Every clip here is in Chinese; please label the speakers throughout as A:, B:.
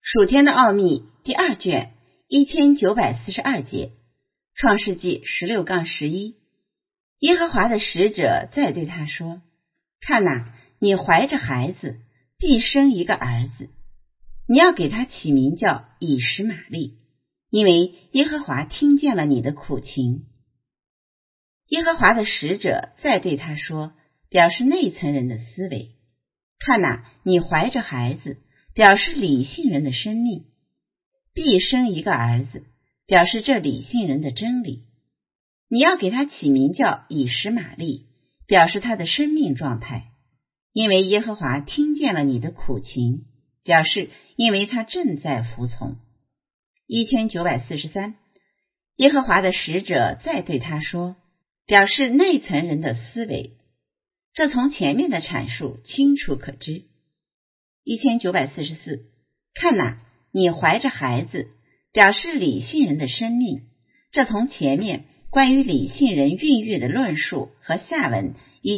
A: 属天的奥秘第2卷1942节，创世纪16-11。耶和华的使者再对他说，看哪，你怀着孩子，必生一个儿子，你要给他起名叫以实玛利，因为耶和华听见了你的苦情。耶和华的使者再对他说，表示内层人的思维，看哪，你怀着孩子，表示理性人的生命，必生一个儿子，表示这理性人的真理。你要给他起名叫以实玛利，表示他的生命状态，因为耶和华听见了你的苦情，表示因为他正在服从。1943，耶和华的使者再对他说，表示内层人的思维，这从前面的阐述清楚可知。1944，看哪，你怀着孩子，表示理性人的生命，这从前面关于理性人孕育的论述和下文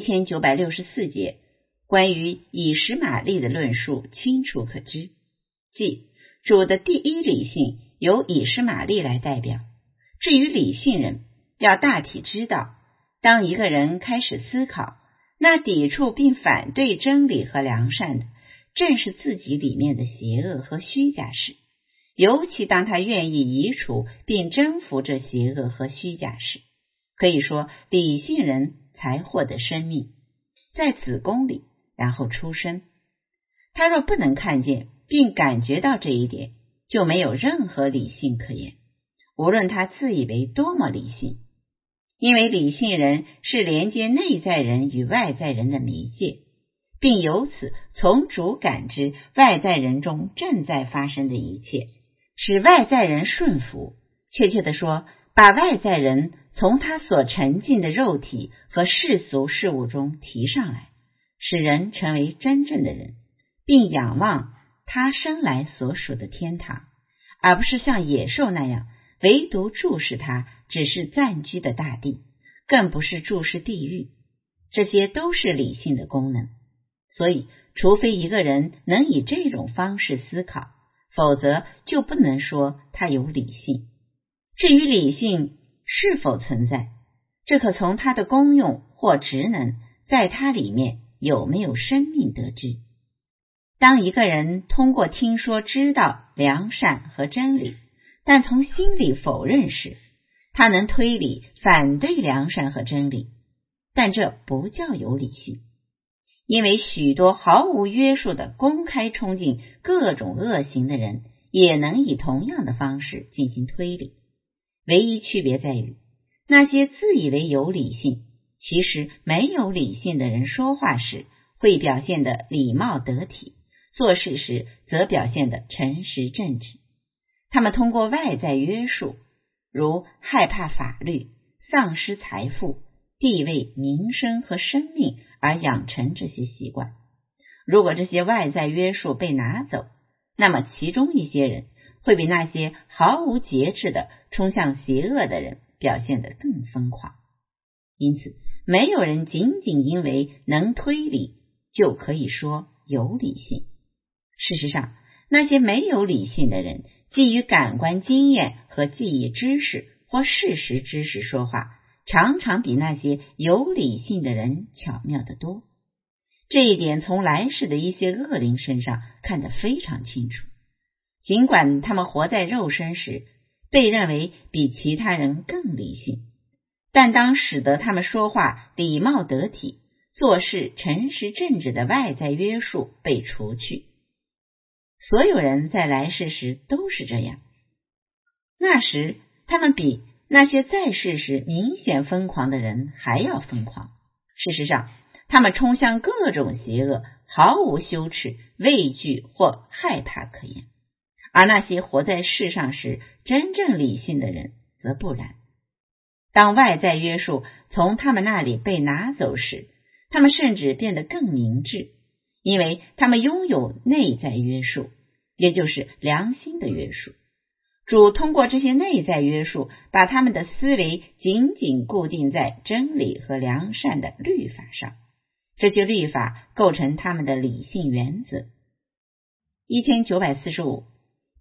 A: 1964节关于以实玛利的论述清楚可知，即主的第一理性由以实玛利来代表。至于理性人，要大体知道，当一个人开始思考，那抵触并反对真理和良善的，正是自己里面的邪恶和虚假事，尤其当他愿意移除并征服这邪恶和虚假事。可以说，理性人才获得生命，在子宫里，然后出生。他若不能看见并感觉到这一点，就没有任何理性可言，无论他自以为多么理性。因为理性人是连接内在人与外在人的媒介，并由此从主感知外在人中正在发生的一切，使外在人顺服，确切地说，把外在人从他所沉浸的肉体和世俗事物中提上来，使人成为真正的人，并仰望他生来所属的天堂，而不是像野兽那样唯独注视他只是暂居的大地，更不是注视地狱。这些都是理性的功能。所以除非一个人能以这种方式思考，否则就不能说他有理性。至于理性是否存在，这可从它的功用或职能在它里面有没有生命得知。当一个人通过听说知道良善和真理，但从心里否认时，他能推理反对良善和真理，但这不叫有理性。因为许多毫无约束的公开冲进各种恶行的人，也能以同样的方式进行推理。唯一区别在于，那些自以为有理性，其实没有理性的人说话时会表现得礼貌得体，做事时则表现得诚实正直。他们通过外在约束，如害怕法律、丧失财富、地位、名声和生命而养成这些习惯。如果这些外在约束被拿走，那么其中一些人会比那些毫无节制的冲向邪恶的人表现得更疯狂。因此，没有人仅仅因为能推理就可以说有理性。事实上，那些没有理性的人，基于感官经验和记忆知识或事实知识说话，常常比那些有理性的人巧妙得多。这一点从来世的一些恶灵身上看得非常清楚。尽管他们活在肉身时被认为比其他人更理性，但当使得他们说话礼貌得体、做事诚实正直的外在约束被除去，所有人在来世时都是这样。那时他们比那些在世时明显疯狂的人还要疯狂。事实上，他们冲向各种邪恶，毫无羞耻、畏惧或害怕可言。而那些活在世上时真正理性的人则不然。当外在约束从他们那里被拿走时，他们甚至变得更明智，因为他们拥有内在约束，也就是良心的约束。主通过这些内在约束，把他们的思维紧紧固定在真理和良善的律法上。这些律法构成他们的理性原则。1945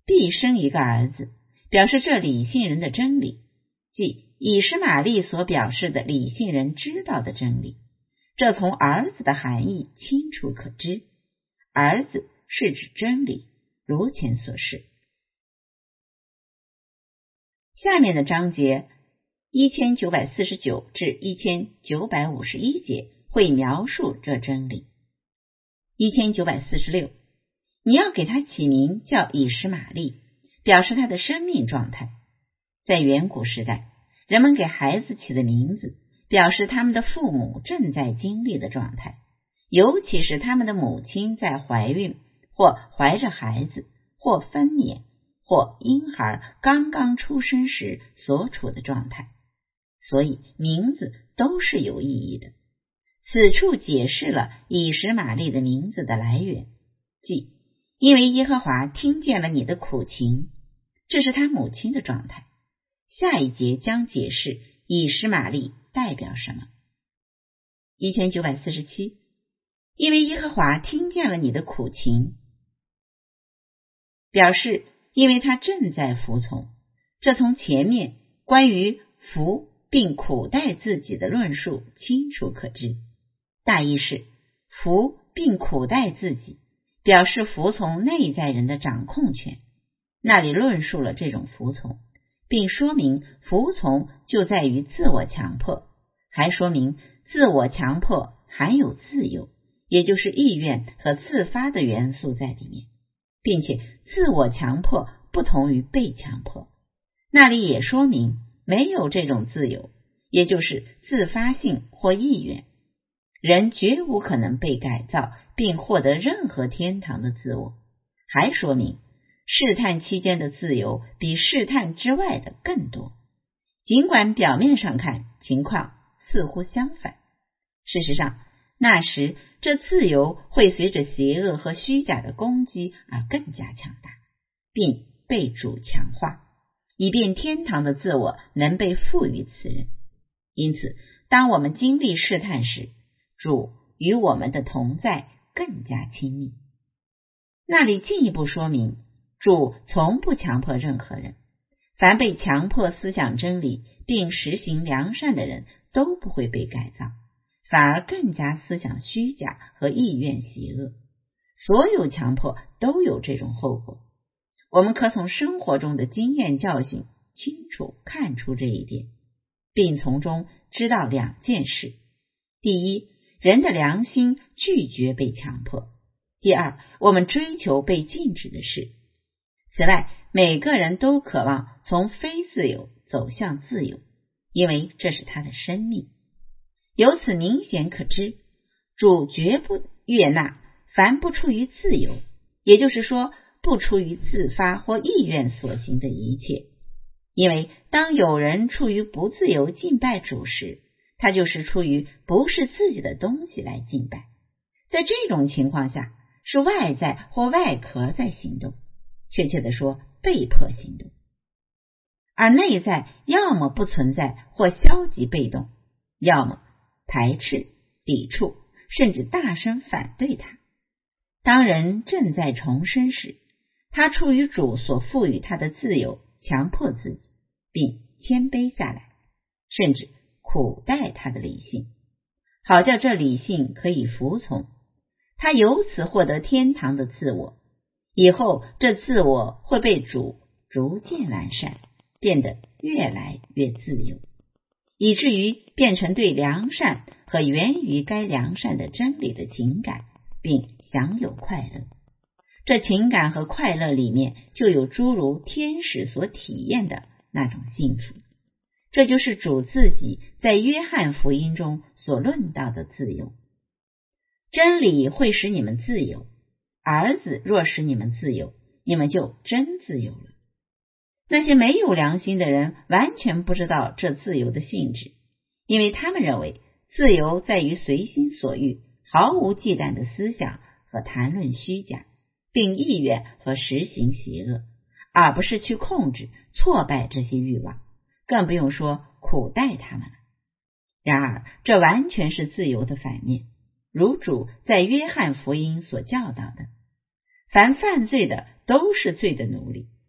A: 必生一个儿子，表示这理性人的真理，即以实玛利所表示的理性人知道的真理。这从儿子的含义清楚可知，儿子是指真理，如前所示。下面的章节1949至1951节会描述这真理。1946，你要给他起名叫以实玛利，表示他的生命状态。在远古时代，人们给孩子起的名字表示他们的父母正在经历的状态，尤其是他们的母亲在怀孕或怀着孩子或分娩或婴孩刚刚出生时所处的状态，所以名字都是有意义的。此处解释了以实玛利的名字的来源，即因为耶和华听见了你的苦情，这是他母亲的状态。下一节将解释以实玛利代表什么。1947，因为耶和华听见了你的苦情，表示因为他正在服从，这从前面关于服并苦待自己的论述清楚可知。大意是服并苦待自己，表示服从内在人的掌控权，那里论述了这种服从，并说明服从就在于自我强迫，还说明自我强迫含有自由，也就是意愿和自发的元素在里面，并且自我强迫不同于被强迫，那里也说明没有这种自由，也就是自发性或意愿，人绝无可能被改造并获得任何天堂的自我，还说明试探期间的自由比试探之外的更多，尽管表面上看情况似乎相反。事实上，那时这自由会随着邪恶和虚假的攻击而更加强大，并被主强化，以便天堂的自我能被赋予此人。因此，当我们经历试探时，主与我们的同在更加亲密。那里进一步说明，主从不强迫任何人，凡被强迫思想真理并实行良善的人都不会被改造，反而更加思想虚假和意愿邪恶。所有强迫都有这种后果，我们可从生活中的经验教训清楚看出这一点，并从中知道两件事：第一，人的良心拒绝被强迫；第二，我们追求被禁止的事。此外，每个人都渴望从非自由走向自由，因为这是他的生命。由此明显可知，主绝不悦纳凡不出于自由，也就是说不出于自发或意愿所行的一切。因为当有人出于不自由敬拜主时，他就是出于不是自己的东西来敬拜。在这种情况下，是外在或外壳在行动，确切地说被迫行动，而内在要么不存在或消极被动，要么排斥、抵触，甚至大声反对他。当人正在重生时，他出于主所赋予他的自由，强迫自己，并谦卑下来，甚至苦待他的理性，好叫这理性可以服从，他由此获得天堂的自我。以后这自我会被主逐渐完善，变得越来越自由，以至于变成对良善和源于该良善的真理的情感，并享有快乐。这情感和快乐里面就有诸如天使所体验的那种幸福。这就是主自己在约翰福音中所论到的自由。真理会使你们自由，儿子若使你们自由，你们就真自由了。那些没有良心的人完全不知道这自由的性质，因为他们认为自由在于随心所欲，毫无忌惮的思想和谈论虚假，并意愿和实行邪恶，而不是去控制、挫败这些欲望，更不用说苦待他们了。然而，这完全是自由的反面，如主在约翰福音所教导的：凡犯罪的都是罪的奴隶，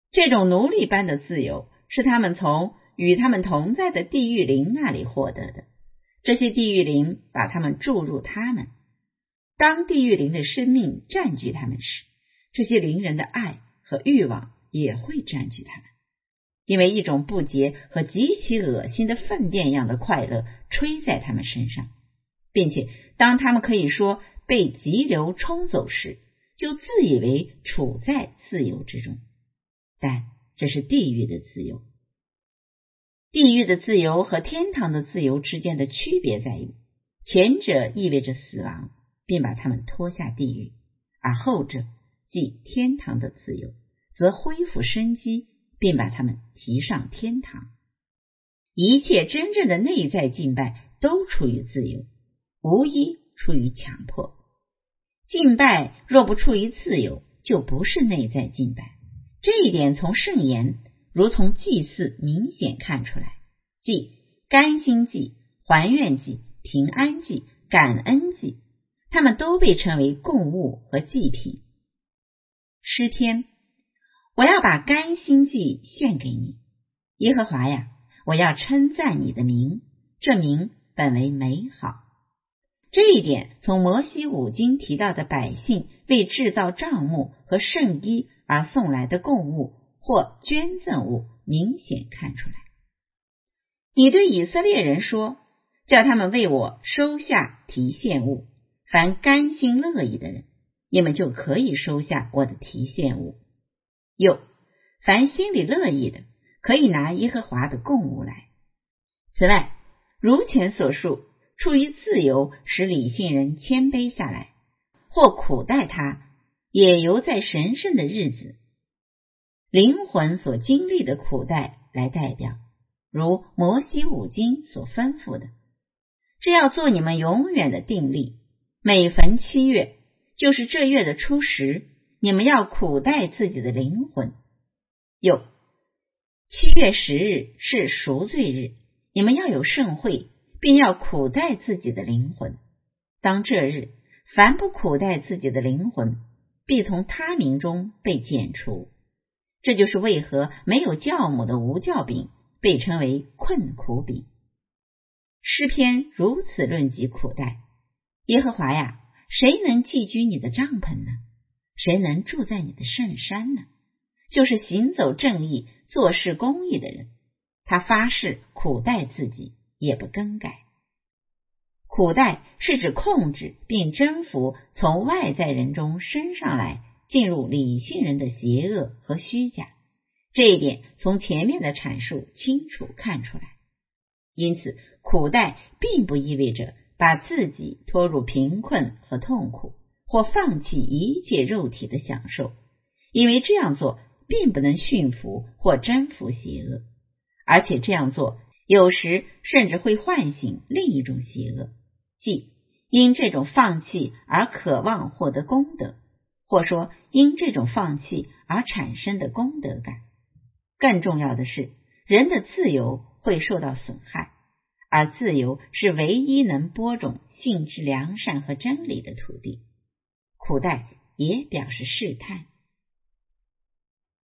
A: 这种奴隶般的自由是他们从与他们同在的地狱灵那里获得的，这些地狱灵把他们注入他们。当地狱灵的生命占据他们时，这些灵人的爱和欲望也会占据他们，因为一种不洁和极其恶心的粪便一样的快乐吹在他们身上，并且当他们可以说被急流冲走时，就自以为处在自由之中。但这是地狱的自由。地狱的自由和天堂的自由之间的区别在于，前者意味着死亡，并把他们拖下地狱，而后者即天堂的自由则恢复生机，并把他们提上天堂。一切真正的内在敬拜都出于自由，无一出于强迫。敬拜若不出于自由，就不是内在敬拜。这一点从圣言如从祭祀明显看出来，即甘心祭、还愿祭、平安祭、感恩祭，它们都被称为供物和祭品。诗篇：我要把甘心祭献给你，耶和华呀，我要称赞你的名，这名本为美好。这一点从摩西五经提到的百姓为制造帐幕和圣衣而送来的供物或捐赠物明显看出来。你对以色列人说，叫他们为我收下提献物，凡甘心乐意的人，你们就可以收下我的提献物。又凡心里乐意的，可以拿耶和华的供物来。此外，如前所述，出于自由使理性人谦卑下来，或苦待他，也由在神圣的日子灵魂所经历的苦待来代表，如摩西五经所吩咐的。这要做你们永远的定例，每逢7月，就是这月的初10，你们要苦待自己的灵魂。又7月10日是赎罪日，你们要有盛会，并要苦待自己的灵魂。当这日，凡不苦待自己的灵魂，必从他民中被剪除。这就是为何没有酵母的无酵饼被称为困苦饼。诗篇如此论及苦待。耶和华呀，谁能寄居你的帐篷呢？谁能住在你的圣山呢？就是行走正义、做事公义的人，他发誓苦待自己，也不更改。苦待是指控制并征服从外在人中升上来进入理性人的邪恶和虚假，这一点从前面的阐述清楚看出来。因此，苦待并不意味着把自己拖入贫困和痛苦，或放弃一切肉体的享受，因为这样做并不能驯服或征服邪恶，而且这样做有时甚至会唤醒另一种邪恶，即因这种放弃而渴望获得功德，或说因这种放弃而产生的功德感。更重要的是，人的自由会受到损害，而自由是唯一能播种性质良善和真理的土地。苦待也表示试探。